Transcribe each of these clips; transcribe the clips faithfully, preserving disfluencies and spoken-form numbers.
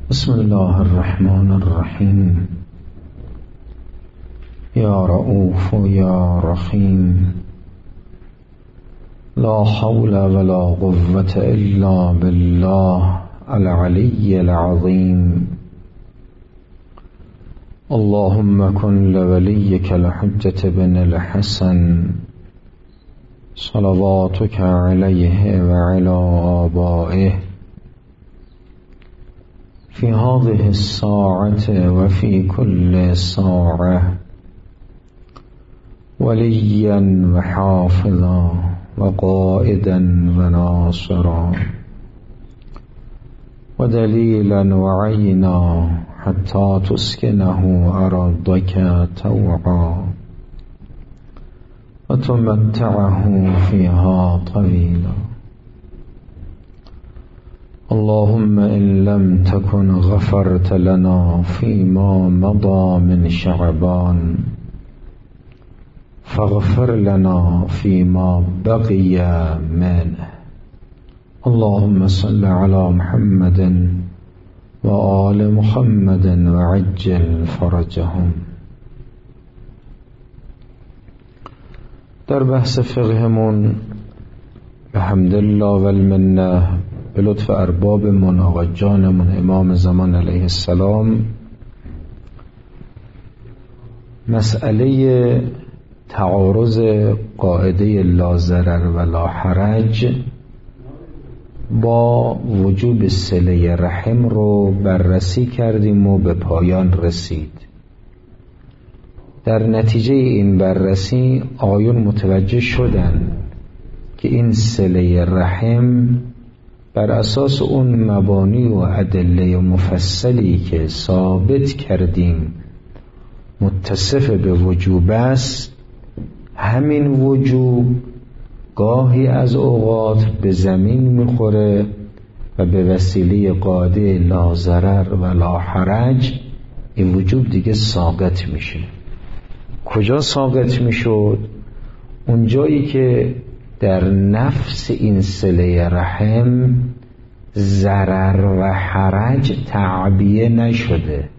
بسم الله الرحمن الرحیم. یا رؤوف یا رحیم. لا حول ولا قوة الا بالله العلی العظیم. اللهم كن لوليك الحجة بن الحسن صلواتك عليه وعلى آبائه في هذه الساعة وفي كل ساعة وليا وحافظا وقائدا وناصرا ودليلا وعينا حتى تسكنه أرضك طوعا وتمتعه فيها طويلا. اللهم إن لم تكن غفرت لنا فيما مضى من شعبان فاغفر لنا فيما بقي منه. اللهم صل على محمد وآل محمد وعجل فرجهم. در بحث فقهمون به حمدالله و المنه به لطف اربابمون آقا جانمون امام زمان علیه السلام مسئله تعارض قاعده لا ضرر و لا حرج با وجوب صله رحم رو بررسی کردیم و به پایان رسید. در نتیجه این بررسی آیون متوجه شدن که این صله رحم بر اساس اون مبانی و ادله مفصلی که ثابت کردیم متصف به وجوب است، همین وجوب گاهی از اوقات به زمین میخوره و به وسیله قاعده لا ضرر و لا حرج این وجوب دیگه ساقط میشه. کجا ساقط میشد؟ اون جایی که در نفس این صله رحم ضرر و حرج تعبیه نشده،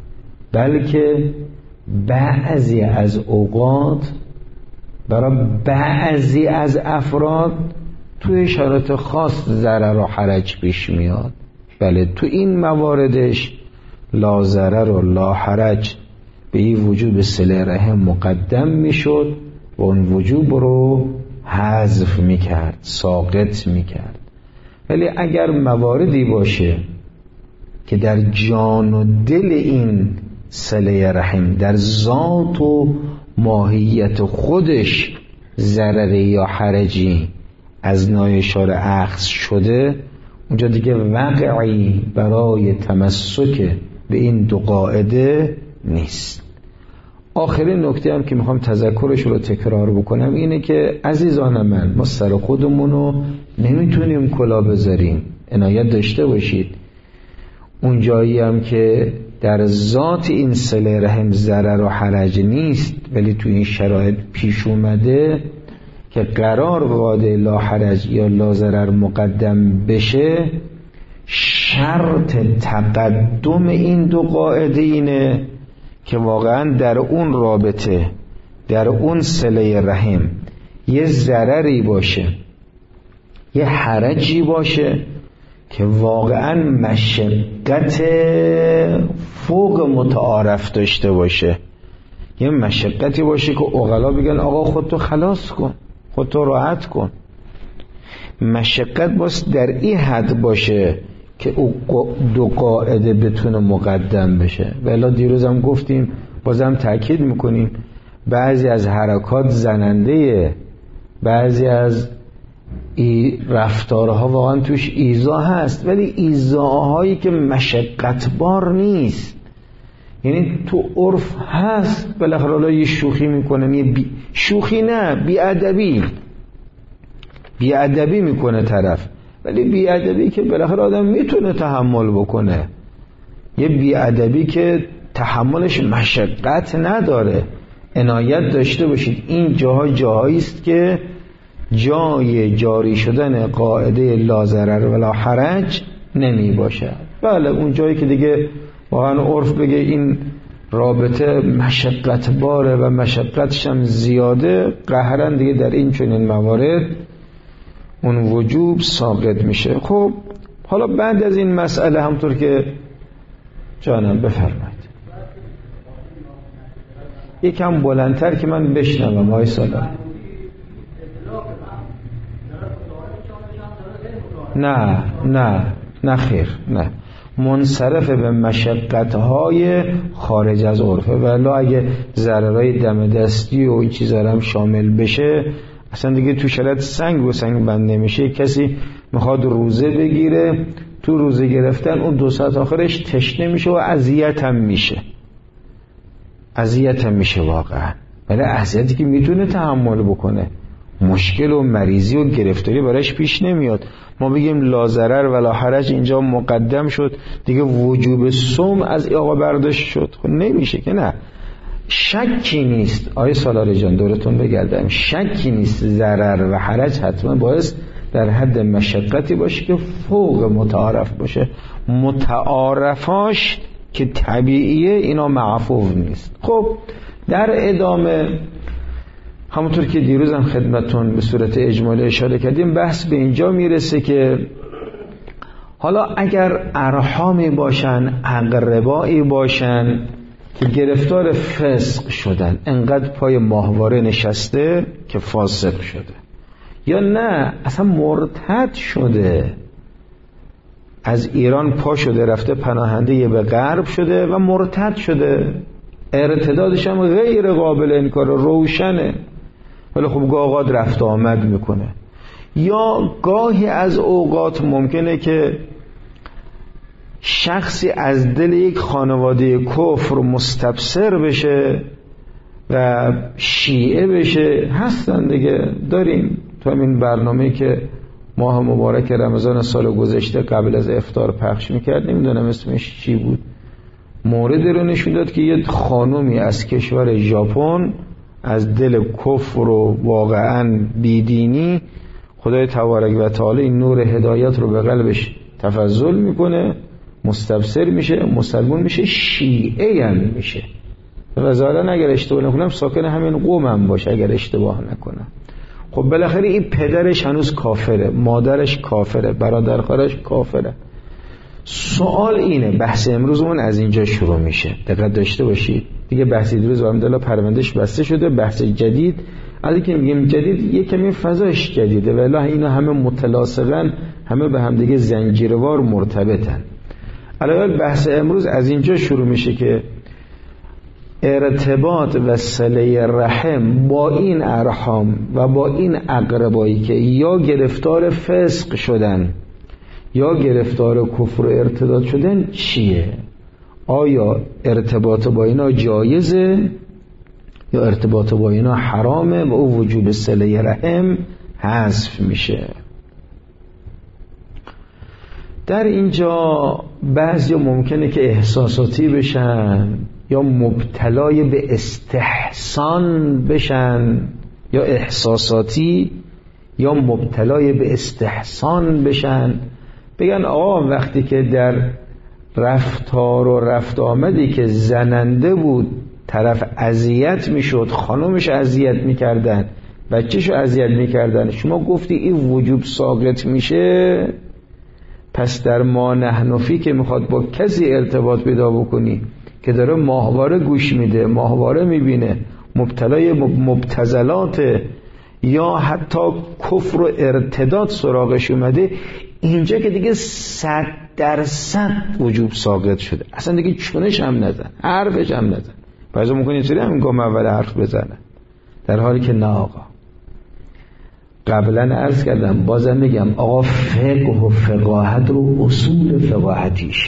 بلکه بعضی از اوقات برای بعضی از افراد توی شرایط خاص ضرر و حرج پیش میاد. بله، تو این مواردش لا ضرر و لا حرج به این وجوب صله رحم مقدم میشد و اون وجوب رو حذف میکرد، ساقط میکرد. ولی اگر مواردی باشه که در جان و دل این صله رحم در ذات و ماهیت خودش ضرر یا حرجی از نایشار اخذ شده، اونجا دیگه وقعی برای تمسک به این دو قاعده نیست. آخرین نکته هم که میخوام تذکرش رو تکرار بکنم اینه که عزیزان من، ما سر خودمونو نمیتونیم کلا بذاریم. عنایت داشته باشید اون جایی هم که در ذات این صله رحم ضرر و حرج نیست ولی تو این شرایط پیش اومده که قرار قاعده لا حرج یا لا ضرر مقدم بشه، شرط تقدم این دو قاعده اینه که واقعا در اون رابطه، در اون صله رحم یه ضرری باشه، یه حرجی باشه که واقعا مشقت فوق متعارف داشته باشه، یه مشقتی باشه که عقلا بگن آقا خودتو خلاص کن، خودتو راحت کن. مشقت باز در این حد باشه که او دو قاعده بتونه مقدم بشه. ولی دیروز هم گفتیم، بازم تأکید میکنیم، بعضی از حرکات زننده، بعضی از ای رفتارها واقعا توش ایذا هست، ولی ایذاهایی که مشقت بار نیست. یعنی تو عرف هست بالاخره حالا یه شوخی میکنه، یه بی... شوخی نه، بیادبی بیادبی میکنه طرف، ولی بیادبی که بالاخره آدم میتونه تحمل بکنه، یه بیادبی که تحملش مشقت نداره. عنایت داشته باشید این جاها جاهایی است که جای جاری شدن قاعده لا ضرر ولا حرج نمی باشد. بله اون جایی که دیگه واقعا عرف بگه این رابطه مشقت باره و مشقتش هم زیاده، قهرا دیگه در این چنین موارد اون وجوب ساقط میشه. خب حالا بعد از این مسئله همطور که جانم بفرمایید یکم بلندتر که من بشنوم آقای سالار. نه نه نه خیر، نه منصرف به مشقت‌های خارج از عرفه، ولی اگه ضررهای دم دستی و این چیزا هم شامل بشه اصلا دیگه تو شرط سنگ و سنگ بند نمیشه. کسی میخواد روزه بگیره، تو روزه گرفتن اون دو ساعت آخرش تشنه میشه و اذیت هم میشه، اذیت هم میشه واقعا، ولی اذیتی که میتونه تحمل بکنه، مشکل و مریضی و گرفتاری براش پیش نمیاد. ما بگیم لا ضرر ولا حرج اینجا مقدم شد دیگه وجوب صوم از آقا برداشت شد، خب نمیشه که. نه شکی نیست آیه سالار جان دورتون بگردم، شکی نیست ضرر و حرج حتما باعث در حد مشقتی باشه که فوق متعارف باشه، متعارفاش که طبیعیه اینا معفو نیست. خب در ادامه همونطور که دیروز هم خدمتون به صورت اجمالی اشاره کردیم بحث به اینجا میرسه که حالا اگر ارحامی باشن، اقربایی باشن که گرفتار فسق شدن، انقدر پای ماهواره نشسته که فاسق شده، یا نه اصلا مرتد شده، از ایران پا شده رفته پناهنده به غرب شده و مرتد شده، ارتدادش هم غیر قابل انکار روشنه، ولی خب گاهی رفت آمد میکنه. یا گاهی از اوقات ممکنه که شخصی از دل یک خانواده کفر مستبصر بشه و شیعه بشه، هستن دیگه، داریم تو همین برنامه که ماه مبارک رمضان سال گذشته قبل از افطار پخش میکرد، نمیدونم اسمش چی بود، موردی رو نشون داد که یه خانومی از کشور ژاپن از دل کفر و واقعا بیدینی خدای تبارک و تعالی این نور هدایت رو به قلبش تفضل میکنه، مستبصر میشه، مسلمان میشه، شیعه هم میشه و ظاهرا اگر اشتباه نکنم ساکن همین قوم هم باشه اگر اشتباه نکنم. خب بالاخره این پدرش هنوز کافره، مادرش کافره، برادر خالش کافره. سوال اینه، بحث امروزمون از اینجا شروع میشه، دقت داشته باشید دیگه. بحث دیروز الحمدلله پروندهش بسته شده، بحث جدید از اینکه میگیم جدید یک کمی فضاش جدیده، ولی اینا همه متلاصقن، همه به هم دیگه زنجیروار مرتبطن. علاوه بحث امروز از اینجا شروع میشه که ارتباط و صله رحم با این ارحام و با این اقربایی که یا گرفتار فسق شدن یا گرفتار کفر و ارتداد شدن چیه؟ آیا ارتباط با اینا جایزه یا ارتباط با اینا حرامه و او وجوب صله رحم حذف میشه؟ در اینجا بعضی ممکنه که احساساتی بشن یا مبتلای به استحسان بشن، یا احساساتی یا مبتلای به استحسان بشن، بگن آقا وقتی که در رفتار و رفت آمدی که زننده بود طرف اذیت میشد، خانومش اذیت میکردن، بچهشو اذیت میکردن، شما گفتی این وجوب ساقط میشه، پس در ما نحنفی که میخواد با کسی ارتباط پیدا بکنی که داره ماهواره گوش میده، ماهواره میبینه، مبتلای مبتذلات یا حتی کفر و ارتداد سراغش اومده، اینجا که دیگه صد درصد وجوب ساقط شده، اصلا دیگه چونش هم نزن، حرفش هم نزن. بعضی ممکنه اینطوری هم گام اول حرف بزنن، در حالی که نه آقا. قبلا عرض کردم، بازم میگم آقا فقه و فقاهت رو اصول فقاهتیشه.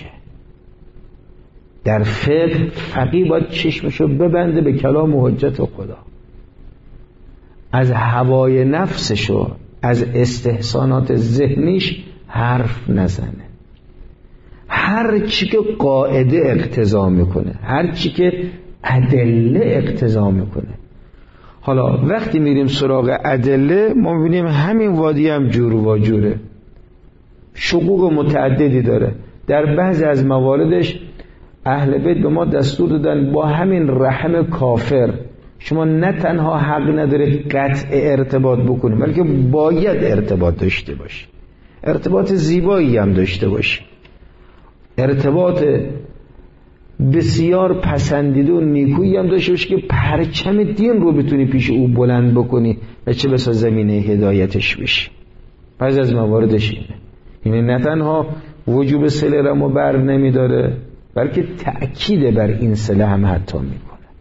در فقه فقیه باید چشمشو ببنده به کلام و حجت خدا، از هوای نفسشو، از استحسانات ذهنیش حرف نزنه. هر چی که قاعده اقتضا میکنه، هر چی که ادله اقتضا میکنه. حالا وقتی میریم سراغ ادله ما میبینیم همین وادی هم جور و جوره، شقوق متعددی داره. در بعضی از مواردش اهل بیت به ما دستور دادن با همین رحم کافر شما نه تنها حق نداره قطع ارتباط بکنید، بلکه باید ارتباط داشته باشی، ارتباط زیبایی هم داشته باشی، ارتباط بسیار پسندیده و نیکویی هم داشته باشی که پرچم دین رو بتونی پیش او بلند بکنی و چه بسا زمینه هدایتش بشی. بعضی از مواردش اینه، یعنی نه تنها وجوب صله را ما بر نمیداره، بلکه تأکید بر این صله هم حتی میکنه.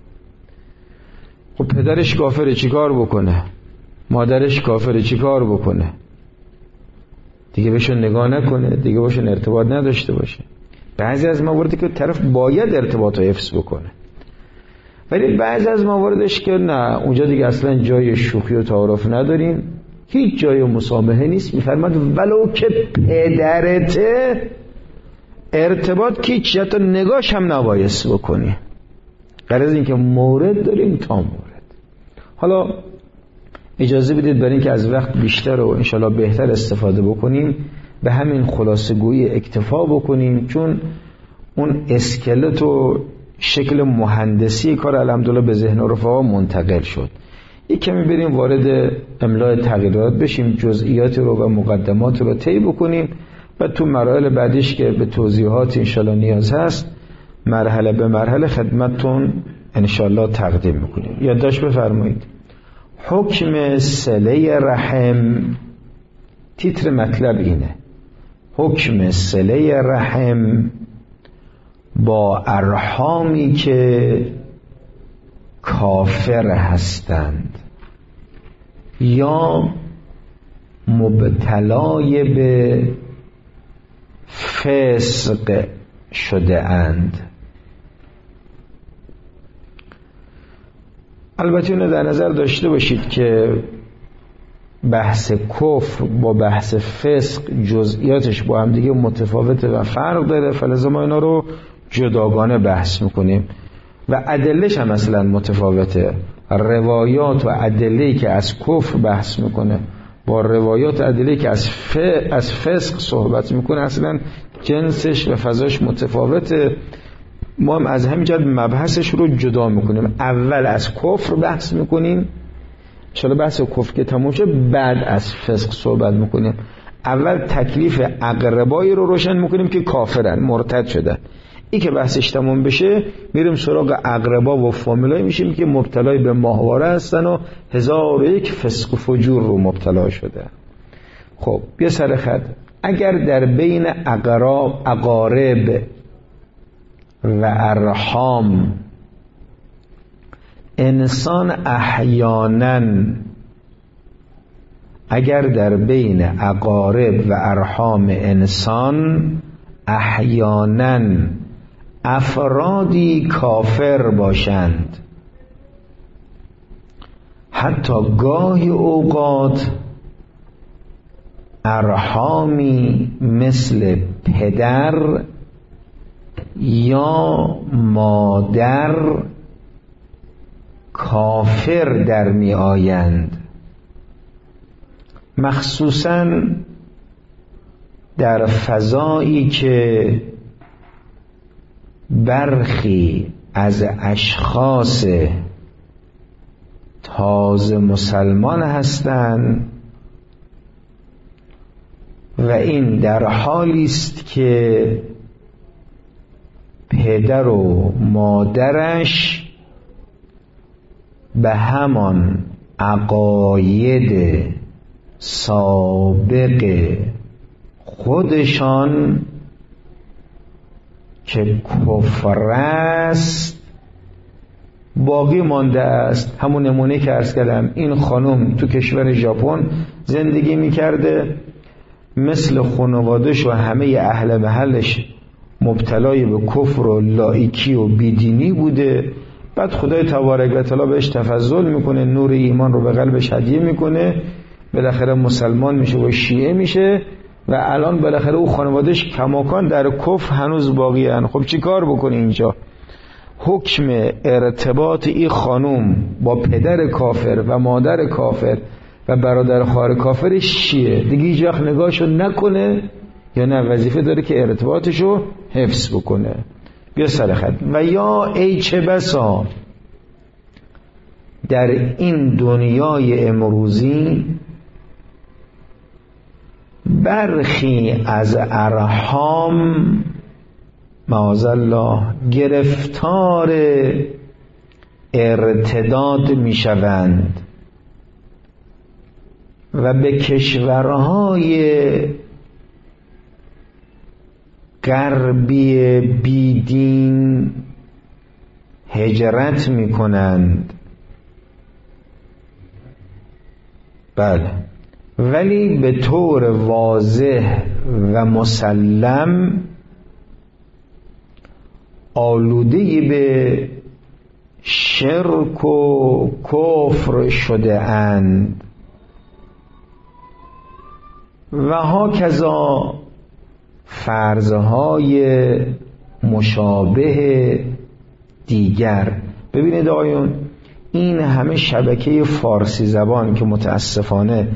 خب پدرش کافره چیکار بکنه؟ مادرش کافره چیکار بکنه؟ دیگه بهشون نگاه نکنه، دیگه بهشون ارتباط نداشته باشه. بعضی از مواردی که طرف باید ارتباط رو حفظ بکنه، ولی بعضی از مواردش که نه، اونجا دیگه اصلا جای شوخی و تعارف نداریم، هیچ جای مسامحه نیست. میفرماد ولو که پدرته ارتباط که هیچ حتی نگاش هم نبایست بکنی. غرض این که مورد داریم تا مورد. حالا اجازه بدید برای اینکه از وقت بیشتر و انشالله بهتر استفاده بکنیم به همین خلاصه گویی اکتفا بکنیم، چون اون اسکلت و شکل مهندسی کار الحمدلله به ذهن و رفقا منتقل شد. یک کمی بریم وارد املاء تغییرات بشیم، جزئیات رو و مقدمات رو طی بکنیم و تو مراحل بعدیش که به توضیحات انشالله نیاز هست مرحله به مرحله خدمتتون انشالله تقدیم میکنیم. یادداشت بفرمایید. حکم صله رحم، تیتر مطلب اینه، حکم صله رحم با ارحامی که کافر هستند یا مبتلای به فسق شده اند. البته اینو در نظر داشته باشید که بحث کفر با بحث فسق جزئیاتش با هم دیگه متفاوته و فرق داره، فلذا ما اینا رو جداگانه بحث میکنیم و ادلهش هم اصلا متفاوته. روایات و ادله‌ای که از کفر بحث میکنه با روایات و ادله‌ای که از ف... از فسق صحبت میکنه اصلا جنسش و فضاش متفاوته. ما هم از همین جهت مبحثش رو جدا میکنیم. اول از کفر بحث میکنیم، انشاءالله بحث کفر که تموم شه بعد از فسق صحبت میکنیم. اول تکلیف اقربایی رو روشن میکنیم که کافرن، مرتد شدن. این که بحثش تموم بشه میریم سراغ اقربا و فامیلای میشیم که مبتلای به ماهواره هستن و هزار و یک فسق و فجور رو مبتلا شده. خب بیا سر خط. اگر در بین اقراب اقارب و ارحام انسان احیانا اگر در بین اقارب و ارحام انسان احیانا افرادی کافر باشند، حتی گاهی اوقات ارحامی مثل پدر یا مادر کافر در می آیند، مخصوصاً در فضایی که برخی از اشخاص تازه مسلمان هستند و این در حالی است که پدر و مادرش به همان عقاید سابق خودشان که کفر است باقی مانده است. همون نمونه که عرض کردم، این خانم تو کشور ژاپن زندگی میکرده، مثل خانواده‌اش و همه اهل محلش مبتلای به کفر و لایکی و بیدینی بوده. بعد خدای تبارک و تعالی بهش تفضل میکنه، نور ایمان رو به قلبش هدیه میکنه، بالاخره مسلمان میشه و شیعه میشه و الان بالاخره او خانوادهش کماکان در کفر هنوز باقی هن. خب چی کار بکنه اینجا؟ حکم ارتباط این خانوم با پدر کافر و مادر کافر و برادر خواهر کافرش چیه؟ دیگه هیچ وقت نگاهشو نکنه یا نه وظیفه داره که ارتباطشو حفظ بکنه. بیا سر خط. و یا ای چه بسا در این دنیای امروزی برخی از ارحام معاذالله گرفتار ارتداد می شوند و به کشورهای غربی بیدین هجرت می کنند. بله، ولی به طور واضح و مسلم آلوده به شرک و کفر شده اند و هاکذا فرضهای مشابه دیگر. ببینید آیون، این همه شبکه فارسی زبان که متاسفانه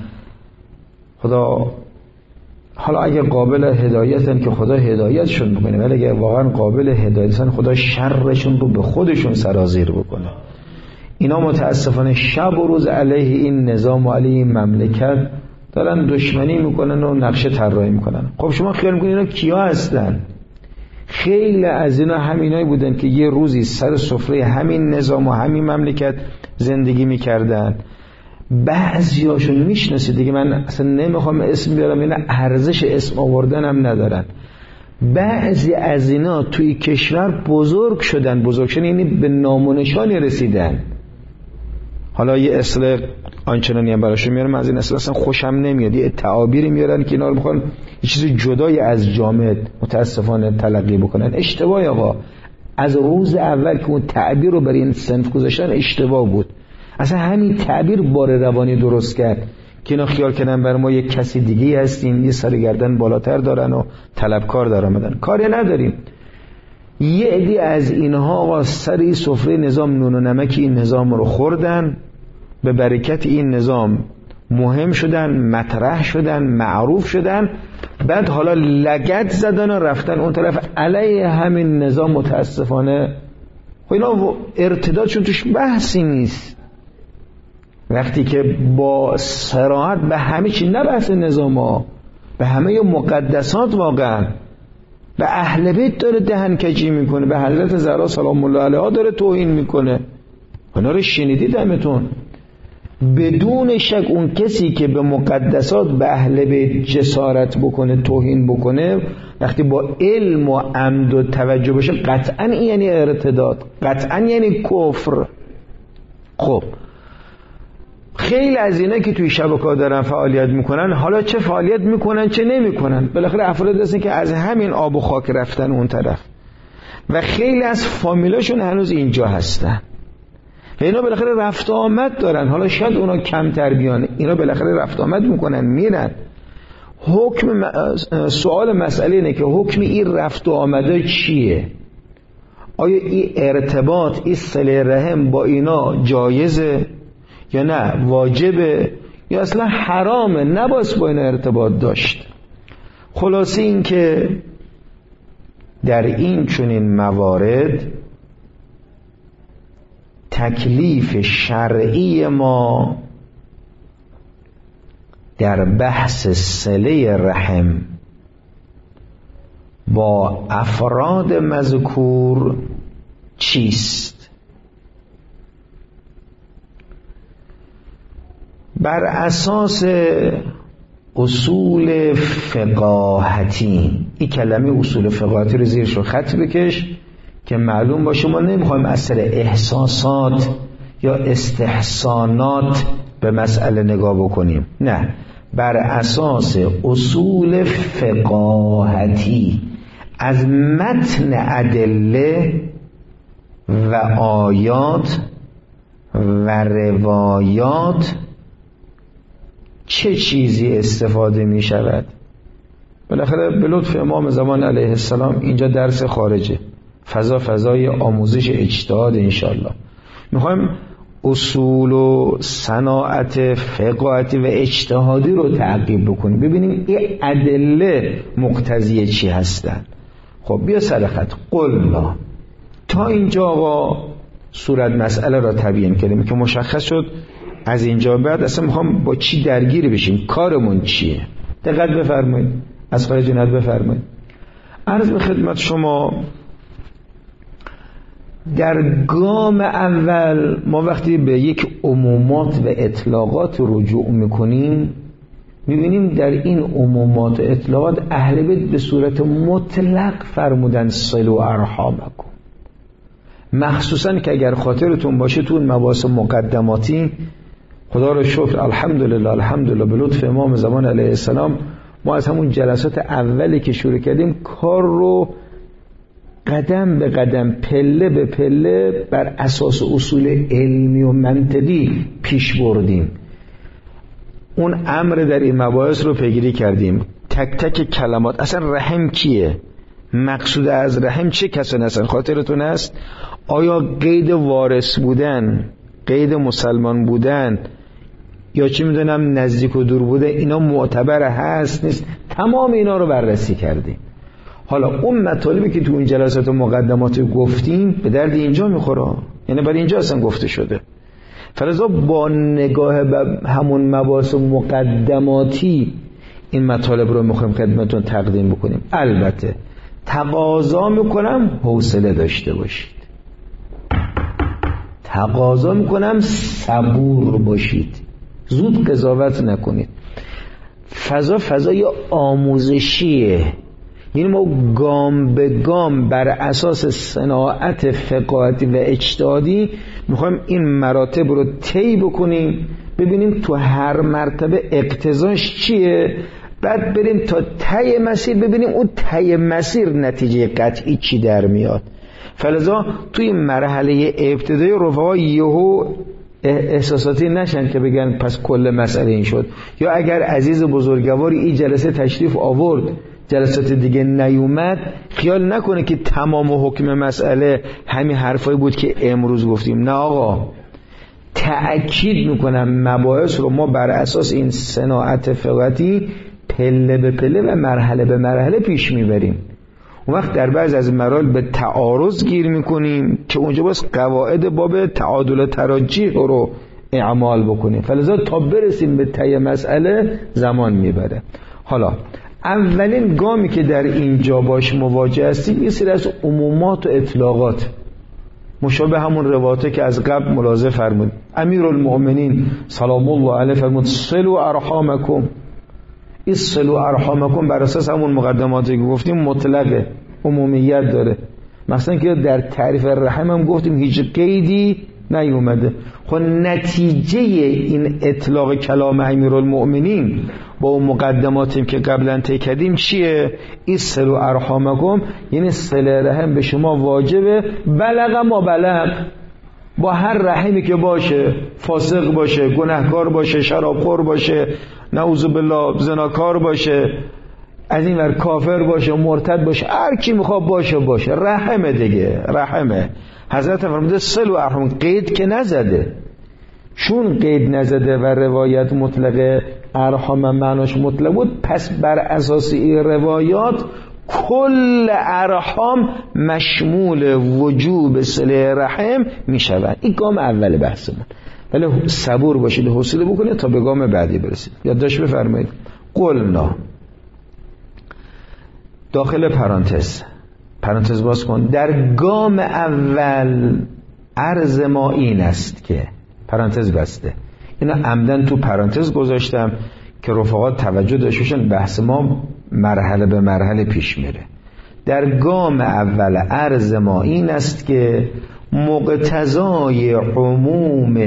خدا، حالا اگر قابل هدایتن که خدا هدایتشون بکنه، ولی اگر واقعا قابل هدایتن خدا شرشون رو به خودشون سرازیر بکنه. اینا متاسفانه شب و روز علیه این نظام و علیه این مملکت دارن دشمنی میکنن و نقشه طراحی میکنن. خب شما خیال میکنید اینا کیا هستن؟ خیلی از اینا همینایی بودن که یه روزی سر سفره همین نظام و همین مملکت زندگی میکردن. بعضیاشون میشناسید دیگه، من اصلا نمیخوام اسم بیارم، اینا ارزش اسم آوردن هم ندارن. بعضی از اینا توی کشور بزرگ شدن، بزرگ شدن یعنی به نام و نشانی رسیدن. حالا یه اصطلاح آنچنانی هم براشون میارم، از این اصطلاح اصلا خوشم نمیاد، یه تعابیری میارن که اینا رو میخوان یه چیزی جدای از جامعه متاسفانه تلقی بکنن. اشتباه آقا، از روز اول که اون تعبیر رو برای این صنف گذاشتن اشتباه بود. اصلا همین تعبیر بار روانی درست کرد که اینا خیال کردن بر ما یک کسی دیگه هستیم، یه سر گردن بالاتر دارن و طلبکار درآمدن. کاری نداریم. یه عدی از اینها سر سفره نظام نون و نمک این نظام رو خوردن، به برکت این نظام مهم شدن، مطرح شدن، معروف شدن، بعد حالا لگد زدن و رفتن اون طرف علیه همین نظام. متاسفانه خب اینا ارتدادشون توش بحثی نیست. وقتی که با صراحت به همه چی، نه بحث نظام ها، به همه مقدسات، واقعا به اهل بیت داره دهن کجی میکنه، به حضرت زهرا سلام الله علیها داره توهین میکنه. اونا رو شنیدید همتون؟ بدون شک اون کسی که به مقدسات به اهل بیت جسارت بکنه، توهین بکنه، وقتی با علم و عمد و توجه باشه، قطعا این یعنی ارتداد، قطعا یعنی کفر. خب خیلی از اینا که توی شبکه‌ها دارن فعالیت میکنن، حالا چه فعالیت میکنن چه نمیکنن، بالاخره افراد هستن که از همین آب و خاک رفتن اون طرف و خیلی از فامیلاشون هنوز اینجا هستن و اینا بالاخره رفت آمد دارن. حالا شاید اونا کمتر بیان، اینا بالاخره رفت آمد میکنن، میرن. حکم سوال مسئله اینه که حکم این رفت و آمده چیه؟ آیا این ارتباط، این صله رحم با اینا جایزه یا نه واجبه یا اصلا حرامه، نباید با اینا ارتباط داشت؟ خلاصه این که در این چنین موارد تکلیف شرعی ما در بحث صله رحم با افراد مذکور چیست؟ بر اساس اصول فقاهتی، این کلمه اصول فقاهتی رو زیرش رو خط بکش که معلوم باشه ما نمیخوایم از سر احساسات یا استحسانات به مسئله نگاه بکنیم، نه، بر اساس اصول فقاهتی از متن ادله و آیات و روایات چه چیزی استفاده می شود. بالاخره به لطف امام زمان علیه السلام اینجا درس خارجه، فضا فضای آموزش اجتهاد. انشالله میخوایم اصول و صناعت فقاهتی و اجتهادی رو تعقیب بکنیم، ببینیم این ادله مقتضی چی هستن. خب بیا سر خط. قلنا، تا اینجا آقا صورت مسئله را تبیین کردیم که مشخص شد از اینجا بعد اصلا میخوام با چی درگیر بشیم، کارمون چیه. دقت بفرمایید، از خارج جنت بفرمایید. عرض به خدمت شما در گام اول ما وقتی به یک عمومات و اطلاقات رجوع میکنیم میبینیم در این عمومات و اطلاقات اهل بیت به صورت مطلق فرمودن صلوا ارحامکم، مخصوصا که اگر خاطرتون باشه تو اون مباحث مقدماتی، خدا رو شکر الحمدلله الحمدلله به لطف امام زمان علیه السلام ما از همون جلسات اولی که شروع کردیم کار رو قدم به قدم پله به پله بر اساس اصول علمی و منطقی پیش بردیم. اون امر در این مباحث رو پیگیری کردیم، تک تک کلمات. اصلا رحم کیه؟ مقصود از رحم چه کسانی هستن؟ خاطرتون است؟ آیا قید وارث بودن، قید مسلمان بودن، یا چی میدونم نزدیک و دور بوده، اینا معتبر هست نیست؟ تمام اینا رو بررسی کردیم. حالا اون مطالبی که تو این جلسات و مقدمات گفتیم به درد اینجا میخوره، یعنی برای اینجا اصلا گفته شده. فلذا با نگاه به همون مباحث مقدماتی این مطالب رو میخوایم خدمتتون تقدیم بکنیم. البته تقاضا میکنم حوصله داشته باشید، تقاضا میکنم صبور باشید، زود قضاوت نکنید. فضا فضای آموزشیه، یعنی ما گام به گام بر اساس صناعت فقاهتی و اجتهادی میخوایم این مراتب رو طی بکنیم، ببینیم تو هر مرتبه اقتضاش چیه، بعد بریم تا ته مسیر ببینیم اون ته مسیر نتیجه قطعی چی در میاد. فلذا توی مرحله ابتدایی رفقا یهو احساساتی نشن که بگن پس کل مسئله این شد، یا اگر عزیز بزرگواری این جلسه تشریف آورد جلسات دیگه نیومد خیال نکنه که تمام حکم مسئله همین حرفایی بود که امروز گفتیم. نه آقا، تأکید میکنم مباحث رو ما بر اساس این صناعت فقاهتی پله به پله و مرحله به مرحله پیش میبریم. اون وقت در بعض از مراحل به تعارض گیر میکنیم که اونجا باز قواعد باب تعادل و تراجیح رو اعمال بکنیم. فلذا تا برسیم به ته مسئله زمان میبره. حالا اولین گامی که در اینجا باش مواجه هستیم یه سری از عمومات و اطلاقات، مشابه همون روایاتی که از قبل ملاحظه فرمود. امیرالمؤمنین سلام الله علیه فرمود صلوا ارحامکم. این صلوا ارحامکم بر اساس همون مقدماتی که گفتیم مطلقه، عمومیت داره. مثلا که در تعریف رحم هم گفتیم هیچ قیدی نیومده. خب نتیجه این اطلاق کلام امیرالمؤمنین با اون مقدماتی که قبلا طی کردیم چیه؟ صلوا ارحامکم، یعنی صله رحم به شما واجبه، بلغ ما بلغ، با هر رحمی که باشه، فاسق باشه، گناهکار باشه، شرابخور باشه، نعوذ بالله زناکار باشه، از این ور کافر باشه، مرتد باشه، هر کی میخواد باشه باشه، رحمه دیگه، رحمه. حضرت فرموده صلوا ارحام، قید که نزده. چون قید نزده و روایت مطلقه ارحام معناش مطلق بود، پس بر اساس این روایات کل ارحام مشمول وجوب صله رحم می شود. این گام اول بحثمون، ولی صبور باشید، حوصله بکنید تا به گام بعدی برسید. یادداشت بفرمایید. قلنا، داخل پرانتز، پرانتز باز کن، در گام اول عرض ما این است که، پرانتز بسته، اینا عمدن تو پرانتز گذاشتم که رفقات توجه داشتن، بحث ما مرحله به مرحله پیش میره. در گام اول عرض ما این است که مقتضای عموم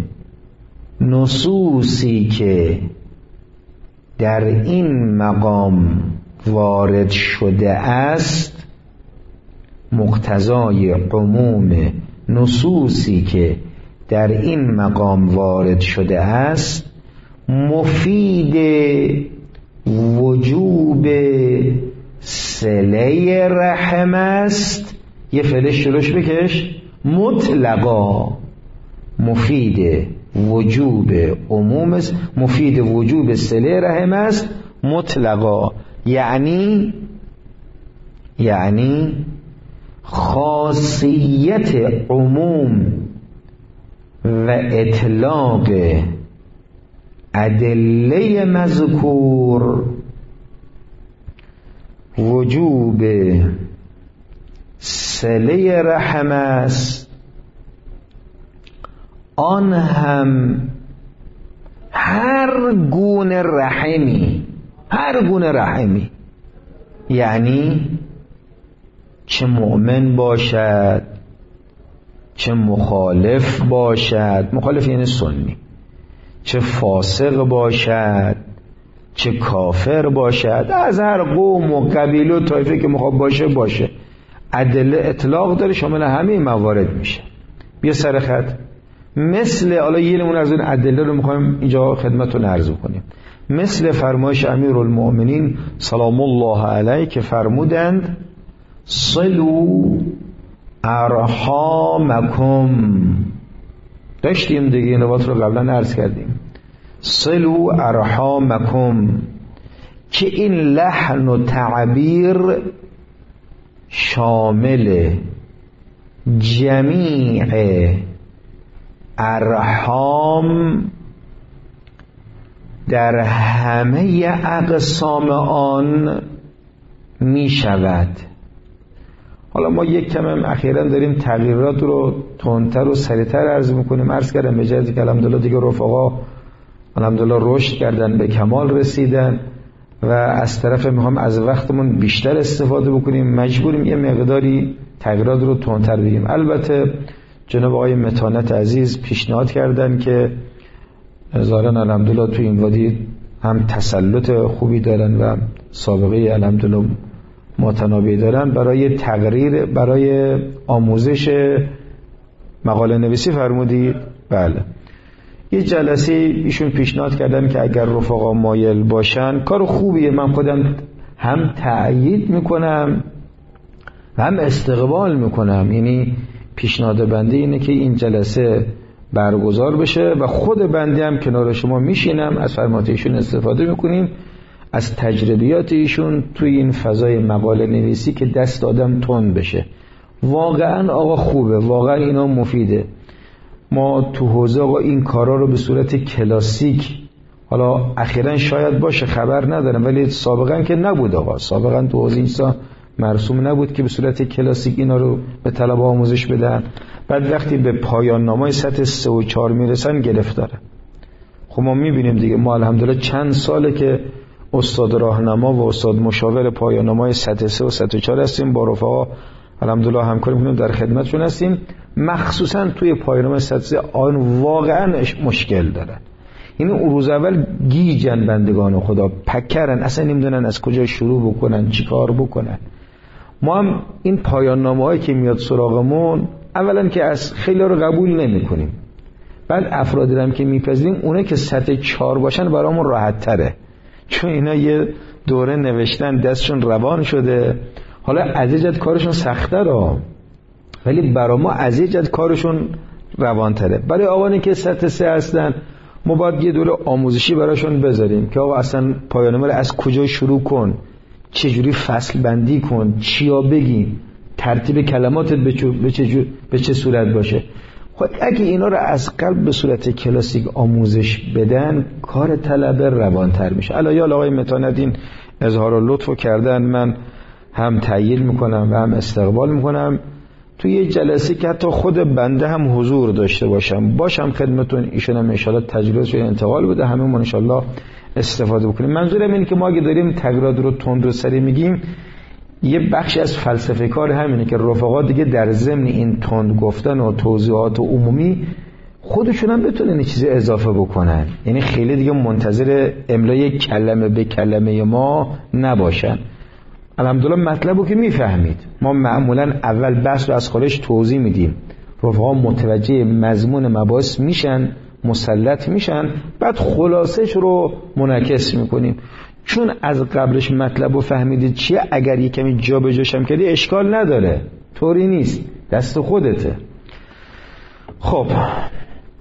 نصوصی که در این مقام وارد شده است، مقتضای عموم نصوصی که در این مقام وارد شده است مفید وجوب صله رحم است. یه فعل شروعش بکش، مطلقا، مفید وجوب عموم است، مفید وجوب صله رحم است مطلقا، یعنی یعنی خاصیت عموم و اطلاق ادله مذکور وجوب صله رحم است، آن هم هر گونه رحمی، هر گونه رحمی، یعنی چه مؤمن باشد، چه مخالف باشد، مخالف یعنی سنی، چه فاسق باشد، چه کافر باشد، از هر قوم و قبیله و طایفه که مخالف باشه باشه، ادله اطلاق داره، شامل همه موارد میشه. بیا سر خط. مثل حالا یه نمونه از اون ادله رو میخوایم اینجا خدمتتون عرض کنیم. مثل فرمایش امیرالمؤمنین سلام الله علیه که فرمودند صلوا ارحامکم. داشتیم دیگه این روایت رو قبلا عرض کردیم. صلوا ارحامکم، که این لحن و تعبیر شامل جمیع ارحام در همه اقسام آن می شود. حالا ما یک کم هم اخیراً داریم تغییرات رو تندتر و سریعتر عرض میکنیم. عرض کردم به جهتی که الحمدلله دیگه رفقا الحمدلله رشد کردن، به کمال رسیدن و از طرف میخوام از وقتمون بیشتر استفاده بکنیم، مجبوریم یه مقداری تغییرات رو تندتر بگیم. البته جناب آقای متانت عزیز پیشنهاد کردن که ظاهراً الحمدلله تو این وادی هم تسلط خوبی دارن و سابقه الحمدلله متنابی دارن برای تقریر، برای آموزش مقاله نویسی فرمودید. بله، یه جلسه ایشون پیشنهاد کردن که اگر رفقا مایل باشن، کار خوبیه، من خودم هم تأیید میکنم و هم استقبال میکنم. یعنی پیشنهاد بنده اینه که این جلسه برگزار بشه و خود بنده هم کنار شما میشینم، از فرمایش ایشون استفاده میکنیم، از تجربیات ایشون توی این فضای مقاله نویسی که دست آدم تند بشه. واقعا آقا خوبه، واقعا اینا مفیده. ما تو حوزه آقا این کارا رو به صورت کلاسیک، حالا اخیراً شاید باشه خبر ندارم، ولی سابقا که نبود آقا، سابقا تو حوزه اینسا مرسوم نبود که به صورت کلاسیک اینا رو به طلبه آموزش بدن. بعد وقتی به پایان نامای سطح سه و چهار میرسن گرفتاره. خب ما میبینیم دیگه، ما الحمدلله چند ساله که استاد راهنما و استاد مشاور پایان نامای سطح سه و سطح چهار هستیم، با رفقا الحمدلله همکاری میکنیم، در خدمتشون هستیم. مخصوصا توی پایان نامای سطح سه آن واقعا مشکل دارن. این روز اول گیجن بندگان خدا، پکرن، اصلا نمیدونن از کجا شروع بکنن، چی کار بکنن. ما هم این پایان نامه هایی که میاد سراغمون، اولا که از خیلی رو قبول نمی کنیم، بعد افرادی هم که میپذیریم اونه که سطح چهار باشن برامون راحت تره، چون اینا یه دوره نوشتن، دستشون روان شده. حالا از یه جد کارشون سخته را، ولی برا ما از یه جد کارشون روان تره. برای آوانی که سطح سه هستن ما باید یه دوره آموزشی براشون بذاریم که آقا اصلا پایان نامه از کجا شروع کن، چجوری فصل بندی کن، چیا بگی، ترتیب کلماتت به چه, به چه, به چه صورت باشه. خب اگه اینا رو از قلب به صورت کلاسیک آموزش بدن، کار طلبه روانتر میشه. الایه آقای متانت این اظهار و لطفو کردن، من هم تأیید میکنم و هم استقبال میکنم. توی یه جلسه که حتی خود بنده هم حضور داشته باشم باشم خدمتون، ایشون هم انشالله تجربهش انتقال بده، همه ما انشالله استفاده بکنیم. منظورم اینه که ما اگه داریم تغییرات رو تند و سریع میگیم، یه بخشی از فلسفه کار همینه که رفقا دیگه در ضمن این تند گفتن و توضیحات و عمومی خودشون هم بتونن این چیزی اضافه بکنن، یعنی خیلی دیگه منتظر املای کلمه به کلمه ما نباشن. الحمدلله مطلبو که میفهمید، ما معمولا اول بحث رو از خارج توضیح میدیم، رفقا متوجه مضمون مباحث میشن، مسلط میشن، بعد خلاصش رو منعکس میکنیم. چون از قبلش مطلب رو فهمیدید چیه، اگر یه کمی جا به جاشم کردی اشکال نداره، طوری نیست، دست خودته. خب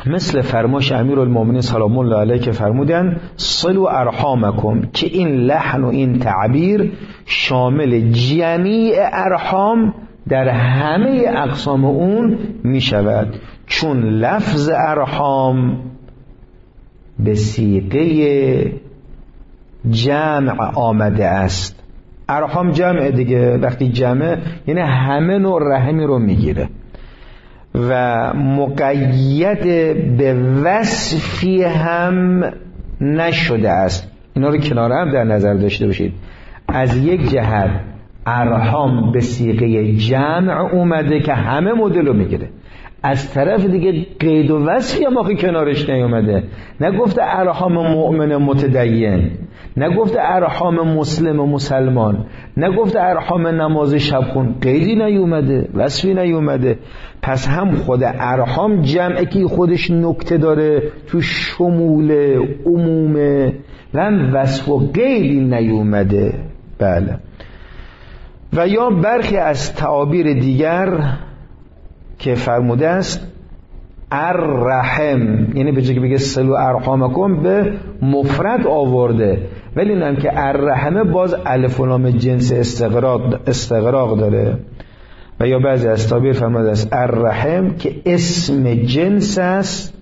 مثل فرماش امیرالمومنین سلام الله علیه که فرمودن صلوا ارحامکم، که این لحن و این تعبیر شامل جمیع ارحام در همه اقسام اون می شود، چون لفظ ارحام به صیغه جمع آمده است. ارحام جمع دیگه، وقتی جمع یعنی همه نوع رحمی رو میگیره و مقید به وصفی هم نشده است. اینا رو کنار هم در نظر داشته باشید. از یک جهت ارحام به صیغه جمع اومده که همه مدل رو میگیره، از طرف دیگه قید و وصفی هم آخه کنارش نیومده. نگفته ارحام مؤمن متدین، نگفته ارحام مسلم و مسلمان، نگفته ارحام نماز شبخون، قیدی نیومده، وصفی نیومده. پس هم خود ارحام جمعی که خودش نکته داره تو شمول عمومه و هم وصف و قیدی نیومده. بله. و یا برخی از تعابیر دیگر که فرموده است الرحم، یعنی به جای که بگه صلوا ارحامکم به مفرد آورده، ولی اینم که الرحم باز الف و لام جنس استغراق استغراق داره. و یا بعضی از تعابیر فرموده است الرحم که اسم جنس است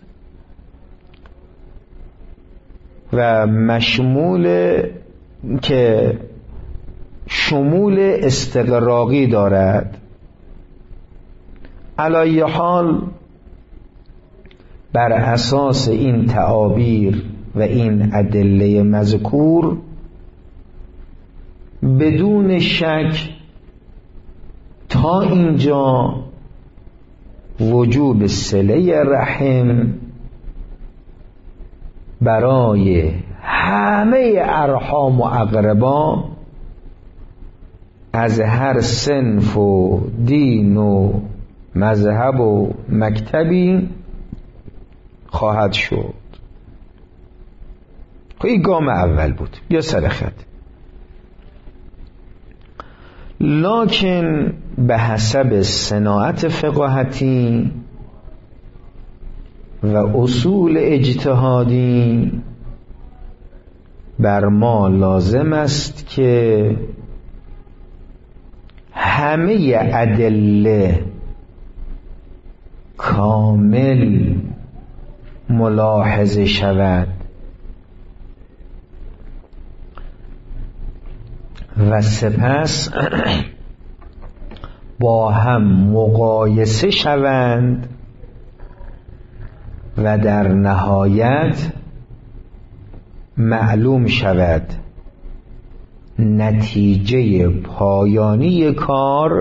و مشمول که شمول استغراقی دارد. علی حال بر اساس این تعابیر و این ادله مذکور بدون شک تا اینجا وجوب صله رحم برای همه ارحام و اقربا از هر صنف و دین و مذهب و مکتبی خواهد شد. خب این گام اول بود یا سر خط. لکن به حسب صناعت فقاهتی و اصول اجتهادی بر ما لازم است که همه ادله کامل ملاحظه شود و سپس با هم مقایسه شوند و در نهایت معلوم شود نتیجه پایانی کار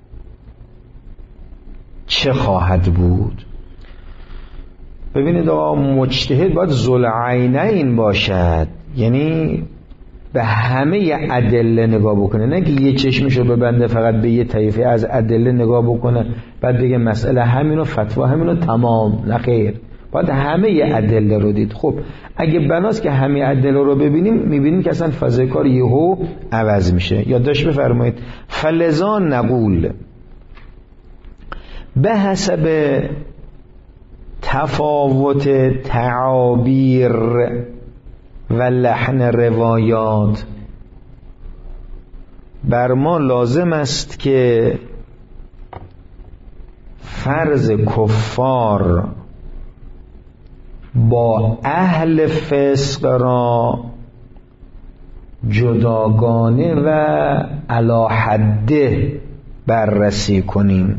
چه خواهد بود. ببینید آقا، مجتهد باید ذوالعینین باشد، یعنی به همه ادله نگاه بکنه، نه که یه چشمشو ببنده فقط به یه طیفه از ادله نگاه بکنه بعد بگه مسئله همینو فتوا همینو تمام. نه خیر، باید همه ادله رو دید. خب اگه بناست که همه ادله رو ببینیم، میبینیم که اصلا فضای کار یهو عوض میشه. یادداشت بفرمایید فلذا نقول به حسب تفاوت تعابیر و لحن روایات بر ما لازم است که فرض کفار با اهل فسق را جداگانه و علی حده بررسی کنیم.